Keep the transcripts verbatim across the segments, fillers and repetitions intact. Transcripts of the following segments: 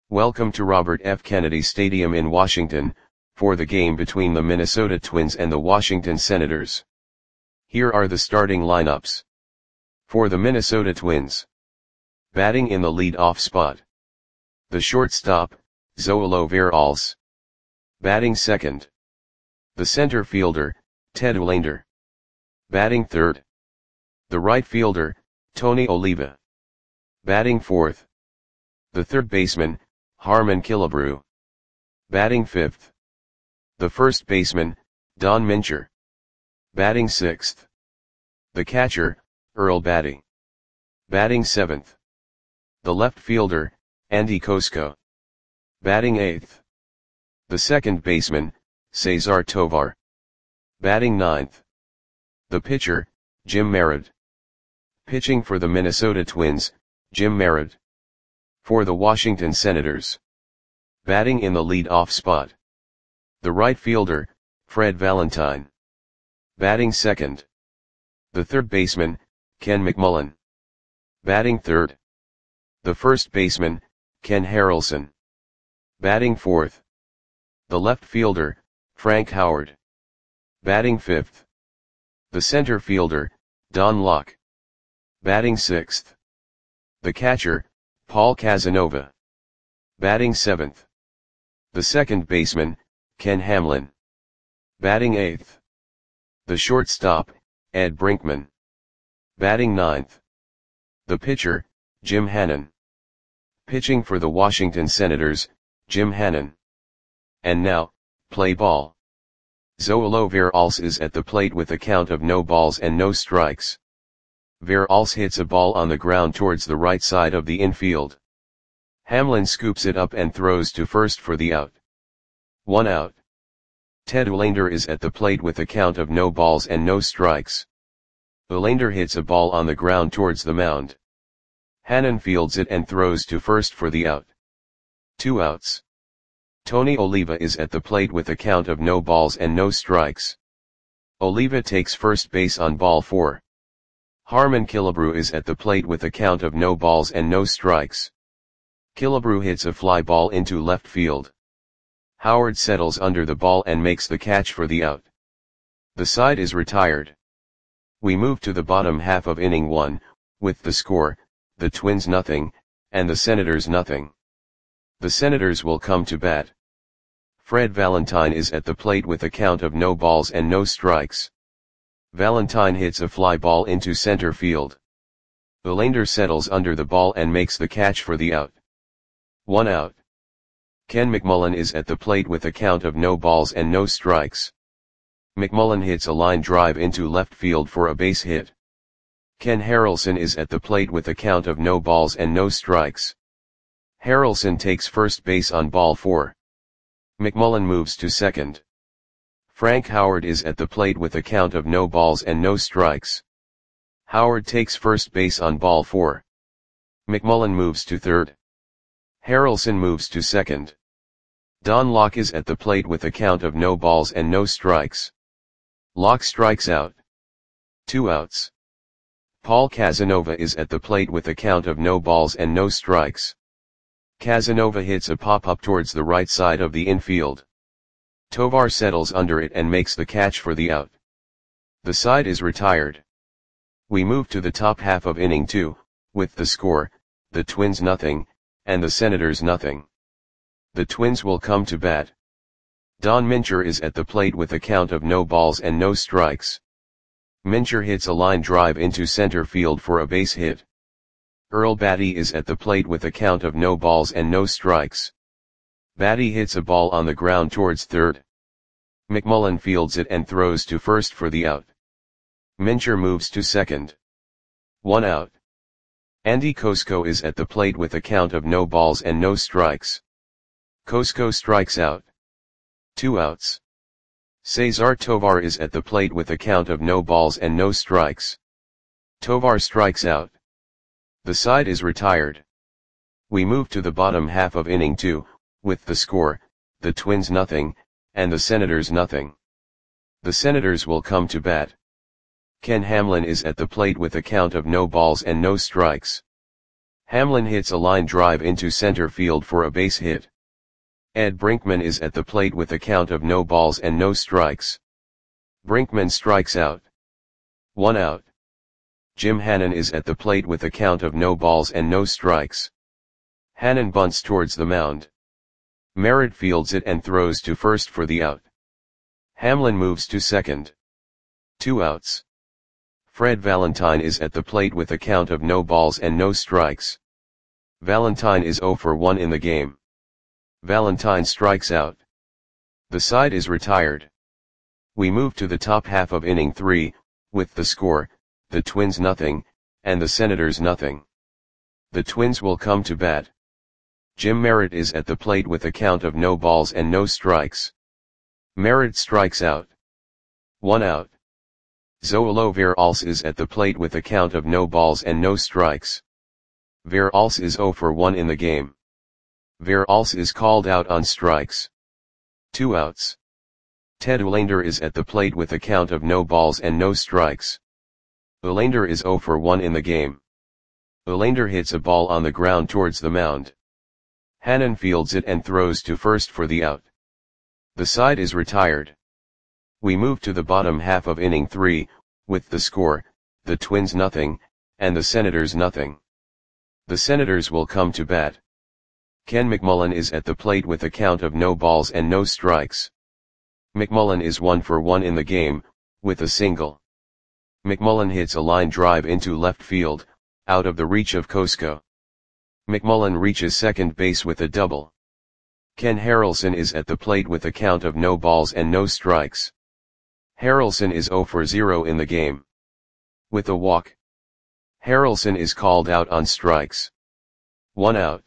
Welcome to Robert F. Kennedy Stadium in Washington, for the game between the Minnesota Twins and the Washington Senators. Here are the starting lineups. For the Minnesota Twins. Batting in the lead-off spot. The shortstop, Zoilo Veralce. Batting second. The center fielder, Ted Olander. Batting third. The right fielder, Tony Oliva. Batting fourth. The third baseman, Harmon Killebrew. Batting fifth. The first baseman, Don Mincher. Batting sixth. The catcher, Earl Batty. Batting seventh. The left fielder, Andy Kosko. Batting eighth. The second baseman, Cesar Tovar. Batting ninth. The pitcher, Jim Merritt. Pitching for the Minnesota Twins, Jim Merritt. For the Washington Senators. Batting in the lead-off spot. The right fielder, Fred Valentine. Batting second. The third baseman, Ken McMullen. Batting third. The first baseman, Ken Harrelson. Batting fourth. The left fielder, Frank Howard. Batting fifth. The center fielder, Don Locke. Batting sixth. The catcher, Paul Casanova. Batting seventh. The second baseman, Ken Hamlin. Batting eighth. The shortstop, Ed Brinkman. Batting ninth. The pitcher, Jim Hannon. Pitching for the Washington Senators, Jim Hannon. And now, play ball. Zoilo Veralce is at the plate with a count of no balls and no strikes. Veralce hits a ball on the ground towards the right side of the infield. Hamlin scoops it up and throws to first for the out. One out. Ted Olander is at the plate with a count of no balls and no strikes. Olander hits a ball on the ground towards the mound. Hannon fields it and throws to first for the out. Two outs. Tony Oliva is at the plate with a count of no balls and no strikes. Oliva takes first base on ball four. Harmon Killebrew is at the plate with a count of no balls and no strikes. Killebrew hits a fly ball into left field. Howard settles under the ball and makes the catch for the out. The side is retired. We move to the bottom half of inning one, with the score, the Twins nothing, and the Senators nothing. The Senators will come to bat. Fred Valentine is at the plate with a count of no balls and no strikes. Valentine hits a fly ball into center field. Olander settles under the ball and makes the catch for the out. One out. Ken McMullen is at the plate with a count of no balls and no strikes. McMullen hits a line drive into left field for a base hit. Ken Harrelson is at the plate with a count of no balls and no strikes. Harrelson takes first base on ball four. McMullen moves to second. Frank Howard is at the plate with a count of no balls and no strikes. Howard takes first base on ball four. McMullen moves to third. Harrelson moves to second. Don Locke is at the plate with a count of no balls and no strikes. Locke strikes out. Two outs. Paul Casanova is at the plate with a count of no balls and no strikes. Casanova hits a pop-up towards the right side of the infield. Tovar settles under it and makes the catch for the out. The side is retired. We move to the top half of inning two, with the score, the Twins nothing, and the Senators nothing. The Twins will come to bat. Don Mincher is at the plate with a count of no balls and no strikes. Mincher hits a line drive into center field for a base hit. Earl Batty is at the plate with a count of no balls and no strikes. Batty hits a ball on the ground towards third. McMullen fields it and throws to first for the out. Mincher moves to second. One out. Andy Kosko is at the plate with a count of no balls and no strikes. Kosko strikes out. Two outs. Cesar Tovar is at the plate with a count of no balls and no strikes. Tovar strikes out. The side is retired. We move to the bottom half of inning two, with the score, the Twins nothing, and the Senators nothing. The Senators will come to bat. Ken Hamlin is at the plate with a count of no balls and no strikes. Hamlin hits a line drive into center field for a base hit. Ed Brinkman is at the plate with a count of no balls and no strikes. Brinkman strikes out. One out. Jim Hannon is at the plate with a count of no balls and no strikes. Hannon bunts towards the mound. Merritt fields it and throws to first for the out. Hamlin moves to second. Two outs. Fred Valentine is at the plate with a count of no balls and no strikes. Valentine is oh for one in the game. Valentine strikes out. The side is retired. We move to the top half of inning three, with the score, the Twins nothing, and the Senators nothing. The Twins will come to bat. Jim Merritt is at the plate with a count of no balls and no strikes. Merritt strikes out. One out. Zoilo Veralce is at the plate with a count of no balls and no strikes. Veralce is oh for one in the game. Veralce is called out on strikes. Two outs. Ted Uhlaender is at the plate with a count of no balls and no strikes. Uhlaender is oh for one in the game. Uhlaender hits a ball on the ground towards the mound. Hannon fields it and throws to first for the out. The side is retired. We move to the bottom half of inning three, with the score, the Twins nothing, and the Senators nothing. The Senators will come to bat. Ken McMullen is at the plate with a count of no balls and no strikes. McMullen is one for one in the game, with a single. McMullen hits a line drive into left field, out of the reach of Kosko. McMullen reaches second base with a double. Ken Harrelson is at the plate with a count of no balls and no strikes. Harrelson is oh for zero in the game. With a walk. Harrelson is called out on strikes. One out.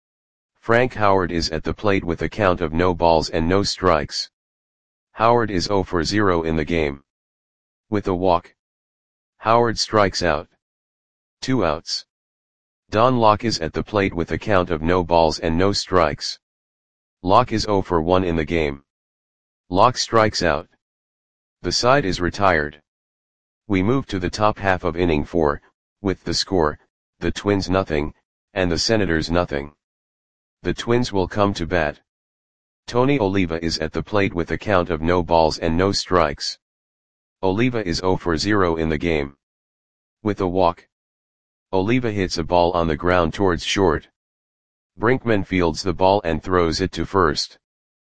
Frank Howard is at the plate with a count of no balls and no strikes. Howard is oh for zero in the game. With a walk. Howard strikes out. Two outs. Don Locke is at the plate with a count of no balls and no strikes. Locke is oh for one in the game. Locke strikes out. The side is retired. We move to the top half of inning four, with the score, the Twins nothing, and the Senators nothing. The Twins will come to bat. Tony Oliva is at the plate with a count of no balls and no strikes. Oliva is oh for zero in the game. With a walk. Oliva hits a ball on the ground towards short. Brinkman fields the ball and throws it to first.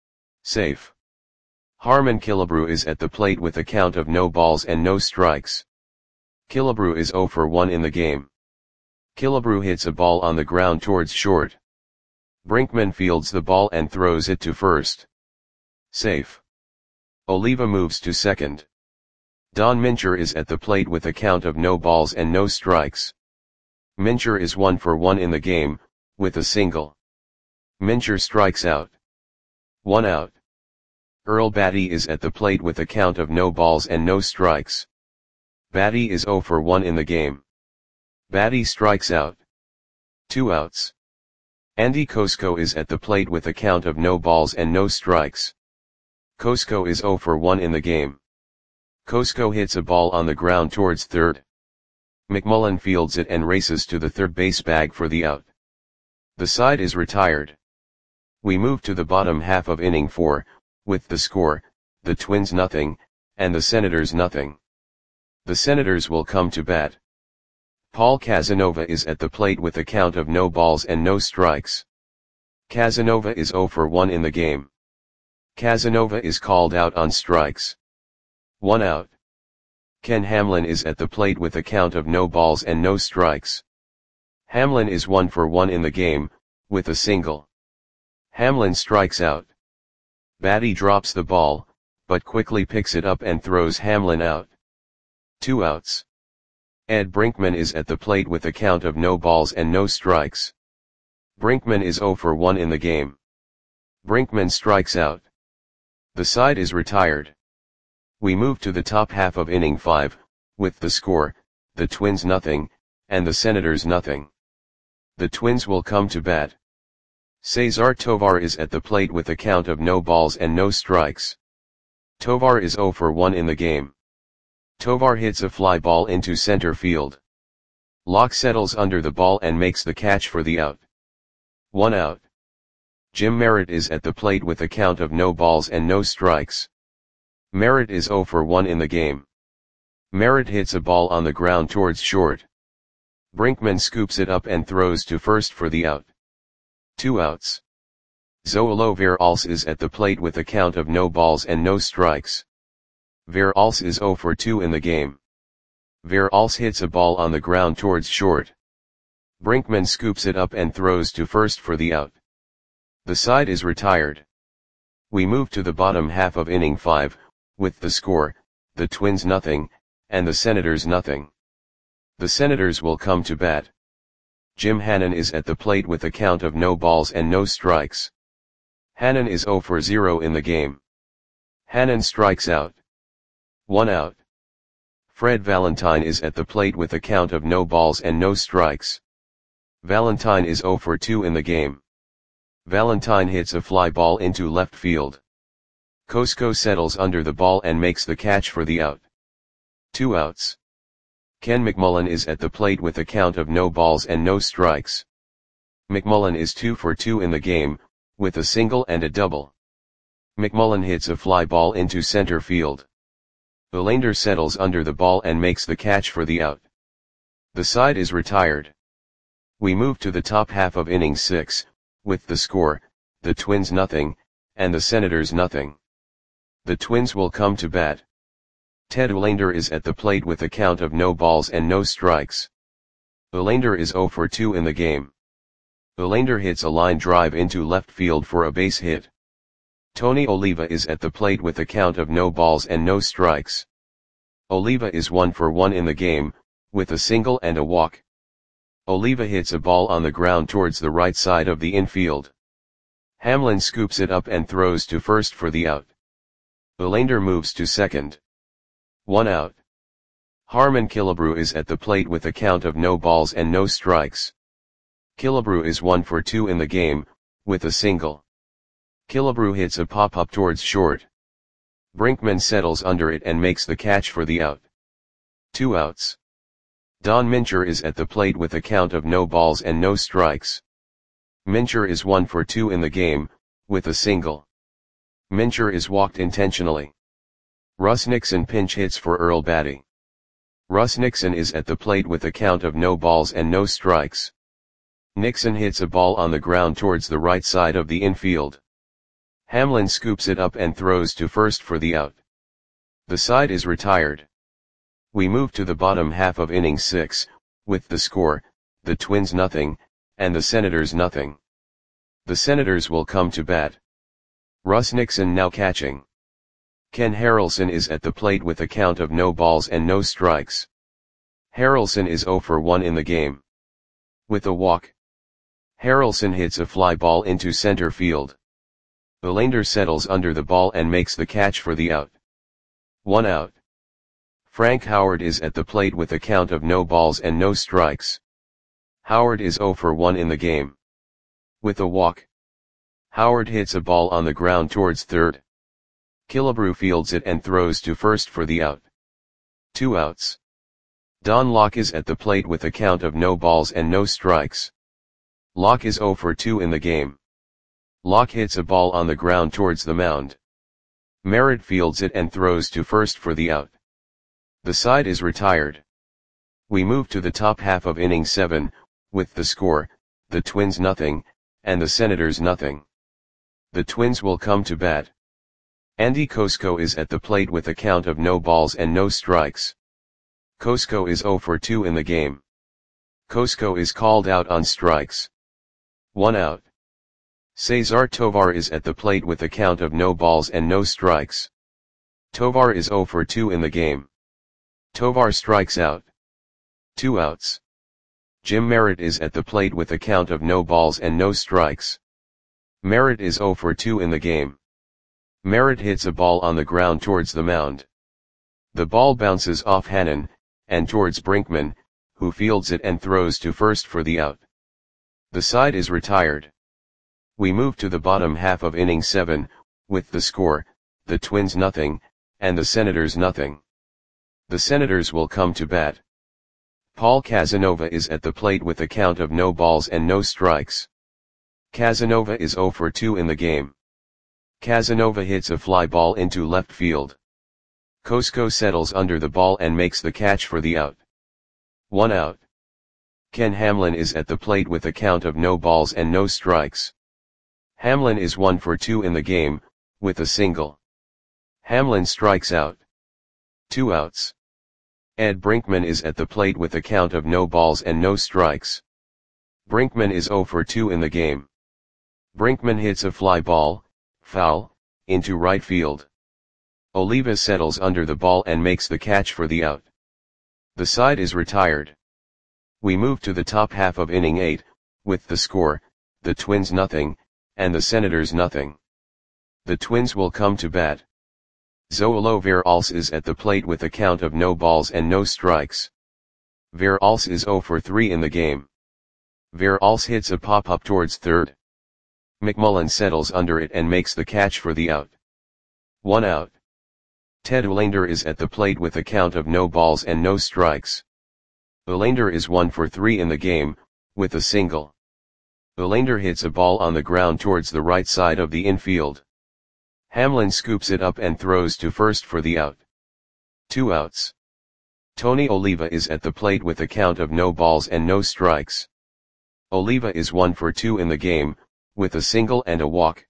Safe. Harmon Killebrew is at the plate with a count of no balls and no strikes. Killebrew is oh for one in the game. Killebrew hits a ball on the ground towards short. Brinkman fields the ball and throws it to first. Safe. Oliva moves to second. Don Mincher is at the plate with a count of no balls and no strikes. Mincher is one for one in the game, with a single. Mincher strikes out. One out. Earl Batty is at the plate with a count of no balls and no strikes. Batty is oh for one in the game. Batty strikes out. Two outs. Andy Kosko is at the plate with a count of no balls and no strikes. Kosko is oh for one in the game. Kosko hits a ball on the ground towards third. McMullen fields it and races to the third base bag for the out. The side is retired. We move to the bottom half of inning four, with the score, the Twins nothing, and the Senators nothing. The Senators will come to bat. Paul Casanova is at the plate with a count of no balls and no strikes. Casanova is oh for one in the game. Casanova is called out on strikes. One out. Ken Hamlin is at the plate with a count of no balls and no strikes. Hamlin is one for one in the game, with a single. Hamlin strikes out. Batty drops the ball, but quickly picks it up and throws Hamlin out. Two outs. Ed Brinkman is at the plate with a count of no balls and no strikes. Brinkman is oh for one in the game. Brinkman strikes out. The side is retired. We move to the top half of inning five, with the score, the Twins nothing, and the Senators nothing. The Twins will come to bat. Cesar Tovar is at the plate with a count of no balls and no strikes. Tovar is oh for one in the game. Tovar hits a fly ball into center field. Locke settles under the ball and makes the catch for the out. One out. Jim Merritt is at the plate with a count of no balls and no strikes. Merritt is zero for one in the game. Merritt hits a ball on the ground towards short. Brinkman scoops it up and throws to first for the out. Two outs. Zoilo Veralce is at the plate with a count of no balls and no strikes. Veralce is zero for two in the game. Veralce hits a ball on the ground towards short. Brinkman scoops it up and throws to first for the out. The side is retired. We move to the bottom half of inning five, with the score, the Twins nothing, and the Senators nothing. The Senators will come to bat. Jim Hannon is at the plate with a count of no balls and no strikes. Hannon is zero for zero in the game. Hannon strikes out. One out. Fred Valentine is at the plate with a count of no balls and no strikes. Valentine is zero for two in the game. Valentine hits a fly ball into left field. Cosco settles under the ball and makes the catch for the out. Two outs. Ken McMullen is at the plate with a count of no balls and no strikes. McMullen is two for two in the game, with a single and a double. McMullen hits a fly ball into center field. Olander settles under the ball and makes the catch for the out. The side is retired. We move to the top half of inning six, with the score, the Twins nothing, and the Senators nothing. The Twins will come to bat. Ted Olander is at the plate with a count of no balls and no strikes. Olander is zero for two in the game. Olander hits a line drive into left field for a base hit. Tony Oliva is at the plate with a count of no balls and no strikes. Oliva is one for one in the game, with a single and a walk. Oliva hits a ball on the ground towards the right side of the infield. Hamlin scoops it up and throws to first for the out. Olander moves to second. One out. Harmon Killebrew is at the plate with a count of no balls and no strikes. Killebrew is one for two in the game, with a single. Killebrew hits a pop-up towards short. Brinkman settles under it and makes the catch for the out. Two outs. Don Mincher is at the plate with a count of no balls and no strikes. Mincher is one for two in the game, with a single. Mincher is walked intentionally. Russ Nixon pinch hits for Earl Batty. Russ Nixon is at the plate with a count of no balls and no strikes. Nixon hits a ball on the ground towards the right side of the infield. Hamlin scoops it up and throws to first for the out. The side is retired. We move to the bottom half of inning six, with the score, the Twins nothing, and the Senators nothing. The Senators will come to bat. Russ Nixon now catching. Ken Harrelson is at the plate with a count of no balls and no strikes. Harrelson is zero for one in the game. With a walk. Harrelson hits a fly ball into center field. Olander settles under the ball and makes the catch for the out. One out. Frank Howard is at the plate with a count of no balls and no strikes. Howard is zero for one in the game. With a walk. Howard hits a ball on the ground towards third. Killebrew fields it and throws to first for the out. Two outs. Don Locke is at the plate with a count of no balls and no strikes. Locke is zero for two in the game. Locke hits a ball on the ground towards the mound. Merritt fields it and throws to first for the out. The side is retired. We move to the top half of inning seven, with the score, the Twins nothing, and the Senators nothing. The Twins will come to bat. Andy Cosco is at the plate with a count of no balls and no strikes. Cosco is zero for two in the game. Cosco is called out on strikes. One out. Cesar Tovar is at the plate with a count of no balls and no strikes. Tovar is zero for two in the game. Tovar strikes out. Two outs. Jim Merritt is at the plate with a count of no balls and no strikes. Merritt is zero for two in the game. Merritt hits a ball on the ground towards the mound. The ball bounces off Hannon, and towards Brinkman, who fields it and throws to first for the out. The side is retired. We move to the bottom half of inning seven, with the score, the Twins nothing, and the Senators nothing. The Senators will come to bat. Paul Casanova is at the plate with a count of no balls and no strikes. Casanova is zero for two in the game. Casanova hits a fly ball into left field. Cosco settles under the ball and makes the catch for the out. One out. Ken Hamlin is at the plate with a count of no balls and no strikes. Hamlin is one for two in the game, with a single. Hamlin strikes out. Two outs. Ed Brinkman is at the plate with a count of no balls and no strikes. Brinkman is zero for two in the game. Brinkman hits a fly ball, foul, into right field. Oliva settles under the ball and makes the catch for the out. The side is retired. We move to the top half of inning eight, with the score, the Twins nothing, and the Senators nothing. The Twins will come to bat. Zoilo Veralce is at the plate with a count of no balls and no strikes. Veralce is zero for three in the game. Veralce hits a pop-up towards third. McMullen settles under it and makes the catch for the out. One out. Ted Olander is at the plate with a count of no balls and no strikes. Olander is one for three in the game, with a single. Olander hits a ball on the ground towards the right side of the infield. Hamlin scoops it up and throws to first for the out. Two outs. Tony Oliva is at the plate with a count of no balls and no strikes. Oliva is one for two in the game, with a single and a walk.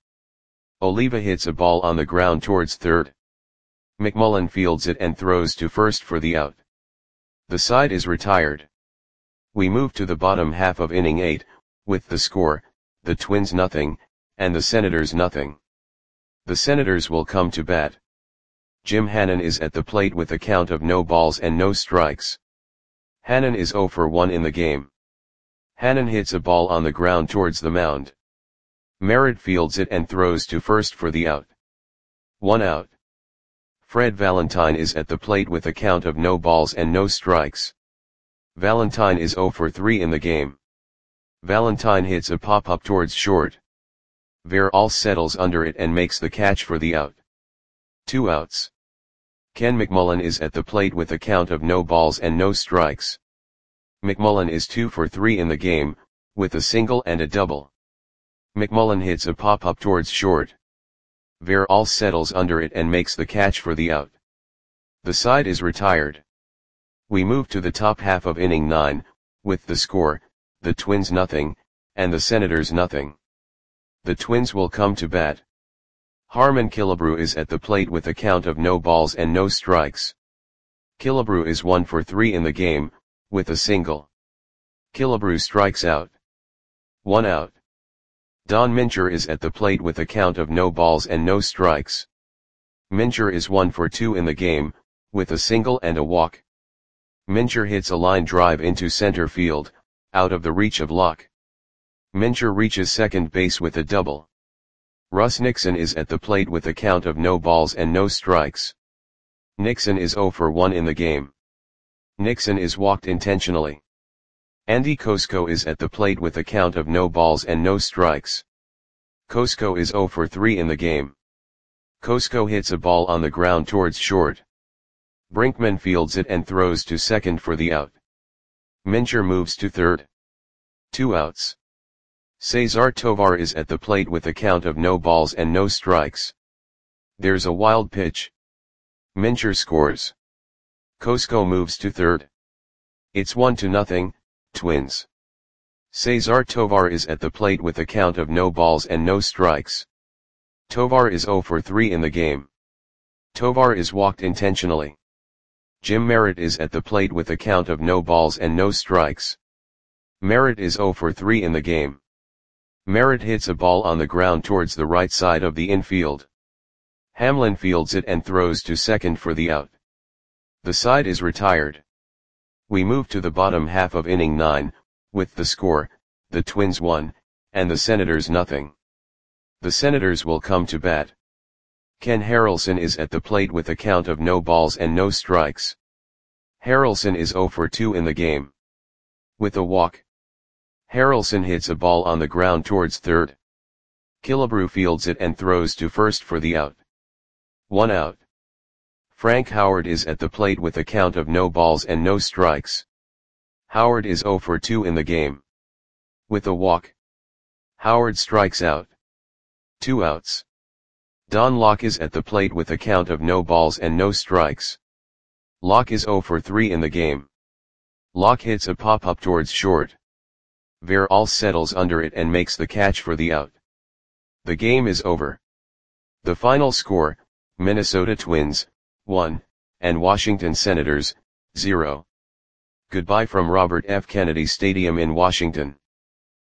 Oliva hits a ball on the ground towards third. McMullen fields it and throws to first for the out. The side is retired. We move to the bottom half of inning eight, with the score, the Twins nothing, and the Senators nothing. The Senators will come to bat. Jim Hannon is at the plate with a count of no balls and no strikes. Hannon is zero for one in the game. Hannon hits a ball on the ground towards the mound. Merritt fields it and throws to first for the out. One out. Fred Valentine is at the plate with a count of no balls and no strikes. Valentine is zero for three in the game. Valentine hits a pop-up towards short. Veralce settles under it and makes the catch for the out. Two outs. Ken McMullen is at the plate with a count of no balls and no strikes. McMullen is two for three in the game, with a single and a double. McMullen hits a pop-up towards short. Veralce settles under it and makes the catch for the out. The side is retired. We move to the top half of inning nine, with the score, the Twins nothing, and the Senators nothing. The Twins will come to bat. Harmon Killebrew is at the plate with a count of no balls and no strikes. Killebrew is one for three in the game, with a single. Killebrew strikes out. One out. Don Mincher is at the plate with a count of no balls and no strikes. Mincher is one for two in the game, with a single and a walk. Mincher hits a line drive into center field, out of the reach of Locke. Mincher reaches second base with a double. Russ Nixon is at the plate with a count of no balls and no strikes. Nixon is zero for one in the game. Nixon is walked intentionally. Andy Cosco is at the plate with a count of no balls and no strikes. Cosco is zero for three in the game. Cosco hits a ball on the ground towards short. Brinkman fields it and throws to second for the out. Mincher moves to third. Two outs. Cesar Tovar is at the plate with a count of no balls and no strikes. There's a wild pitch. Mincher scores. Cosco moves to third. It's one to nothing, Twins. Cesar Tovar is at the plate with a count of no balls and no strikes. Tovar is zero for three in the game. Tovar is walked intentionally. Jim Merritt is at the plate with a count of no balls and no strikes. Merritt is zero for three in the game. Merritt hits a ball on the ground towards the right side of the infield. Hamlin fields it and throws to second for the out. The side is retired. We move to the bottom half of inning nine, with the score, the Twins one, and the Senators nothing. The Senators will come to bat. Ken Harrelson is at the plate with a count of no balls and no strikes. Harrelson is zero for two in the game. With a walk. Harrelson hits a ball on the ground towards third. Killebrew fields it and throws to first for the out. One out. Frank Howard is at the plate with a count of no balls and no strikes. Howard is zero for two in the game. With a walk, Howard strikes out. Two outs. Don Locke is at the plate with a count of no balls and no strikes. Locke is zero for three in the game. Locke hits a pop-up towards short. Verrall settles under it and makes the catch for the out. The game is over. The final score, Minnesota Twins, one, and Washington Senators, zero. Goodbye from Robert F. Kennedy Stadium in Washington.